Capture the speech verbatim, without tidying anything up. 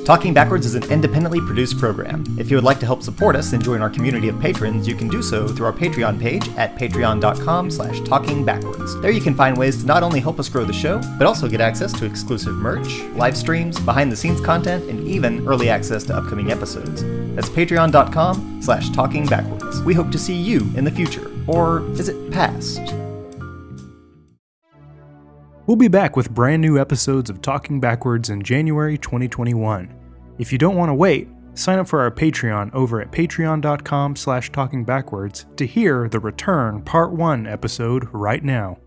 Talking Backwards is an independently produced program. If you would like to help support us and join our community of patrons, you can do so through our Patreon page at patreon.com slash talkingbackwards. There you can find ways to not only help us grow the show, but also get access to exclusive merch, live streams, behind-the-scenes content, and even early access to upcoming episodes. That's patreon.com slash talkingbackwards. We hope to see you in the future. Or is it past? We'll be back with brand new episodes of Talking Backwards in January twenty twenty-one. If you don't want to wait, sign up for our Patreon over at patreon.com slash talkingbackwards to hear the Return Part one episode right now.